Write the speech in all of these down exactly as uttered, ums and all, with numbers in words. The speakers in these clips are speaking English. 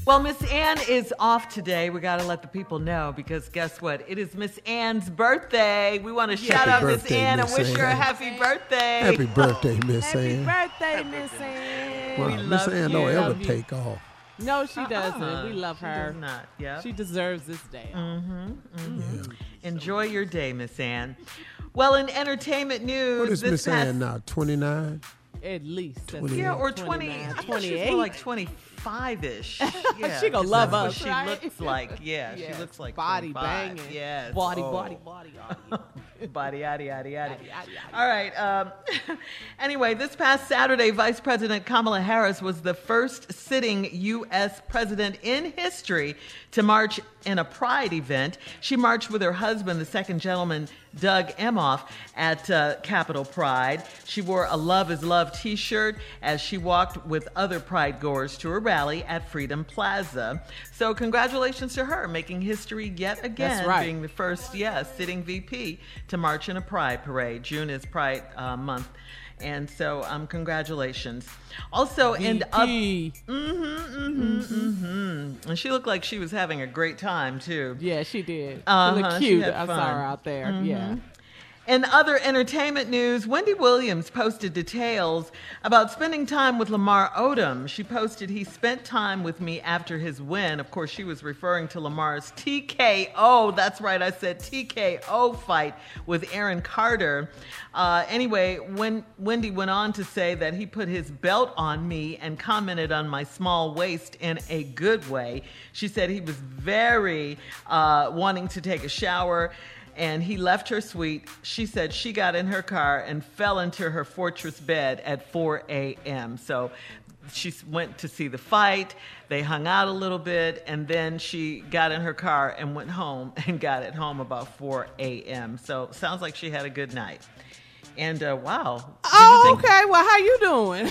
Well, Miss Ann is off today. We got to let the people know because guess what? It is Miss Ann's birthday. We want to shout out Miss Ann and wish her a happy birthday. Happy birthday, Miss Happy Ann. birthday, Miss Ann. Well, Miss Ann don't ever take off. No, she doesn't. Uh-uh. We love her. She does not. Yeah. She deserves this day. Mm-hmm. Mm-hmm. Yeah. Enjoy your day, Miss Ann. Well, in entertainment news, what is this Miss past... Ann now? twenty-nine? At least. twenty-eight. Yeah, or twenty. twenty-eight. She's more like twenty-five-ish. Yeah, she gonna love that's us. What she right? looks like. Yeah, yes. she looks like body twenty-five. banging. Yes. Body, oh. body, body, body. Body, yaddy, yaddy, yaddy. Yaddy, yaddy, yaddy. All right. Um, anyway, this past Saturday, Vice President Kamala Harris was the first sitting U S president in history to march in a Pride event. She marched with her husband, the second gentleman, Doug Emhoff, at uh, Capitol Pride. She wore a Love is Love t-shirt as she walked with other Pride goers to a rally at Freedom Plaza. So congratulations to her, making history yet again, That's right. being the first, yes, sitting V P to march in a Pride parade. June is Pride uh, month. And so, um, congratulations. Also, and up, mm-hmm, mm-hmm, mm-hmm. And she looked like she was having a great time too. Yeah, she did. Uh-huh, She looked she cute. had I fun. saw her out there. Mm-hmm. Yeah. In other entertainment news, Wendy Williams posted details about spending time with Lamar Odom. She posted, he spent time with me after his win. Of course, she was referring to Lamar's T K O, that's right, I said T K O fight with Aaron Carter. Uh, anyway, when Wendy went on to say that he put his belt on me and commented on my small waist in a good way. She said he was very uh, wanting to take a shower, and he left her suite. She said she got in her car and fell into her fortress bed at four a.m. So she went to see the fight. They hung out a little bit, and then she got in her car and went home and got it home about four a.m. So sounds like she had a good night. And uh, wow. Did Oh, you think- okay. Well, how you doing?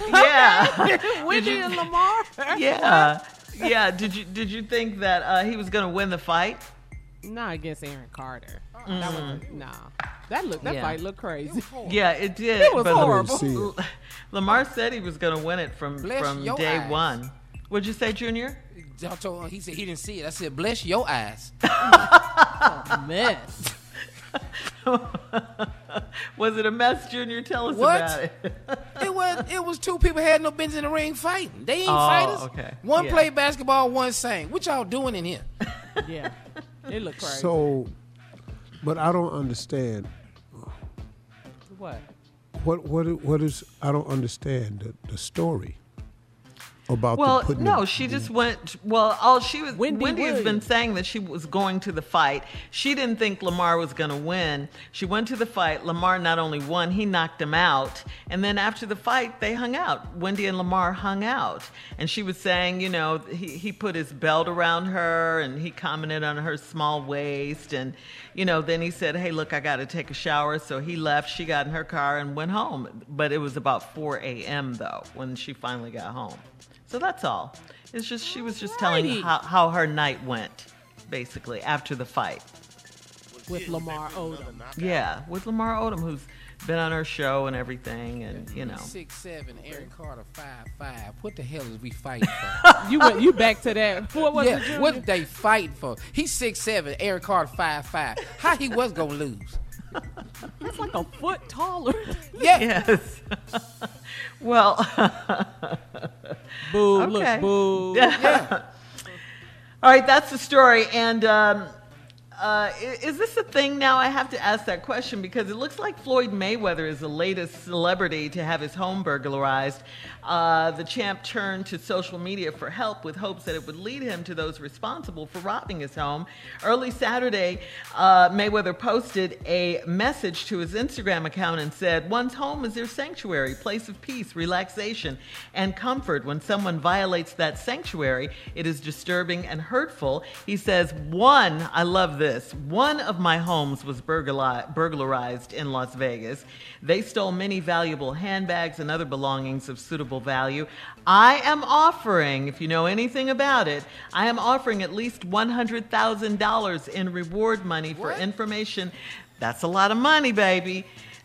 Yeah. Wendy you- and Lamar? Yeah. Yeah. Did you did you think that uh, he was going to win the fight? Not against Aaron Carter. That was nah. That look. That Yeah. fight looked crazy. Yeah, it did. It was but horrible. I didn't see it. Lamar said he was going to win it from Bless from your day eyes. one. What'd you say, Junior? I told him, he said he didn't see it. I said, bless your eyes. Mess. Was it a mess, Junior? Tell us What? about it. It was it was two people had no business in the ring fighting. They ain't Oh, fighters. okay. One Yeah. played basketball, one sang. What y'all doing in here? Yeah. It looked crazy. So, but I don't understand. what? What what i- what is? I don't understand the, the story about Well, the putting. no, the- she just went. Well, all she was. Wendy Wendy, has been Williams. saying that she was going to the fight. She didn't think Lamar was going to win. She went to the fight. Lamar not only won, he knocked him out. And then after the fight, they hung out. Wendy and Lamar hung out. And she was saying, you know, he, he put his belt around her and he commented on her small waist. And, you know, then he said, hey, look, I got to take a shower. So he left. She got in her car and went home. But it was about four a.m., though, when she finally got home. So that's all. It's just she was just telling Alrighty. how, how her night went, basically, after the fight. With Lamar Odom. Yeah, with Lamar Odom, who's been on her show and everything, and you know. Six seven, Aaron Carter five five. What the hell is we fighting for? You went. You back to that. What was it? yeah, Junior? what did they fighting for? He's six seven, Aaron Carter five five. How he was gonna lose? That's like a foot taller. Yeah. Yes. Well, Boo! Okay. Look, boo. Yeah. all right, that's the story. And um, uh, i- is this a thing now? I have to ask that question because it looks like Floyd Mayweather is the latest celebrity to have his home burglarized. Uh, the champ turned to social media for help with hopes that it would lead him to those responsible for robbing his home. Early Saturday, uh, Mayweather posted a message to his Instagram account and said, one's home is their sanctuary, place of peace, relaxation, and comfort. When someone violates that sanctuary, it is disturbing and hurtful. He says, one, I love this, one of my homes was burgla- burglarized in Las Vegas. They stole many valuable handbags and other belongings of suitable value. I am offering, if you know anything about it, I am offering at least one hundred thousand dollars in reward money for What? information. That's a lot of money, baby.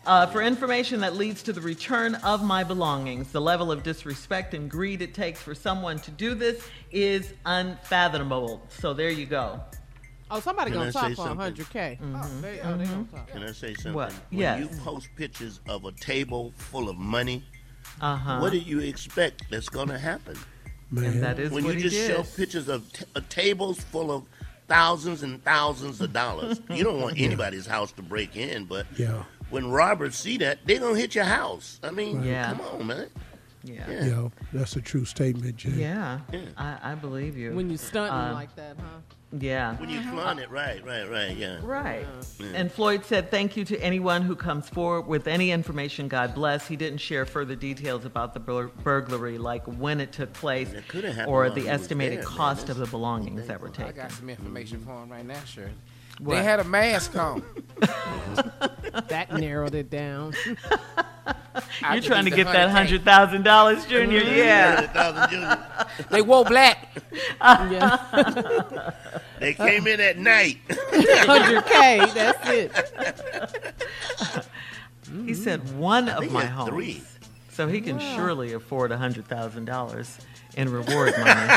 Uh, for information that leads to the return of my belongings, the level of disrespect and greed it takes for someone to do this is unfathomable. So there you go. Oh, somebody Can I gonna say talk for something? one hundred K. Mm-hmm. Oh, they, oh, they gonna talk. Can I say something? What? When Yes. you post pictures of a table full of money, Uh-huh. what do you expect that's going to happen? Man, And that is When what you he just did. show pictures of t- uh, tables full of thousands and thousands of dollars, you don't want anybody's house to break in, but yeah, when robbers see that, they're going to hit your house. I mean, Yeah. come on, man. Yeah. Yeah. yeah, that's a true statement, Jay. Yeah. Yeah. I, I believe you. When you stunting Um, like that, huh? yeah. When you flaunt it, right, right, right, yeah. Right. And Floyd said, thank you to anyone who comes forward with any information, God bless. He didn't share further details about the bur- burglary, like when it took place It coulda happened or while the he was estimated there, man. cost That's- of the belongings that were I taken. got some information for him right now, sure. What? They had a mask on. That narrowed it down. You're trying to get that one hundred thousand dollars, Junior? Yeah. one hundred thousand Junior. They wore black. Yeah. They came in at night. one hundred K, that's it. He said one of think my it's homes. three. So he can surely afford one hundred thousand dollars in reward money.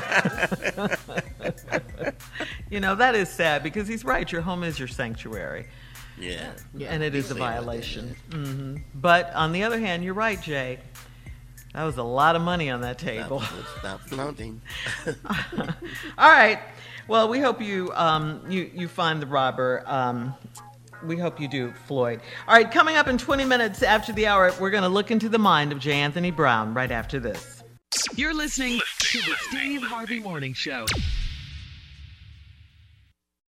You know, that is sad because he's right. Your home is your sanctuary. Yeah. And it is a Say it like that, violation. hmm But on the other hand, you're right, Jay. That was a lot of money on that table. Stop, stop flaunting. All right. Well, we hope you um, you you find the robber. Um, we hope you do, Floyd. All right. Coming up in twenty minutes after the hour, we're going to look into the mind of J. Anthony Brown. Right after this. You're listening to the Steve Harvey Morning Show.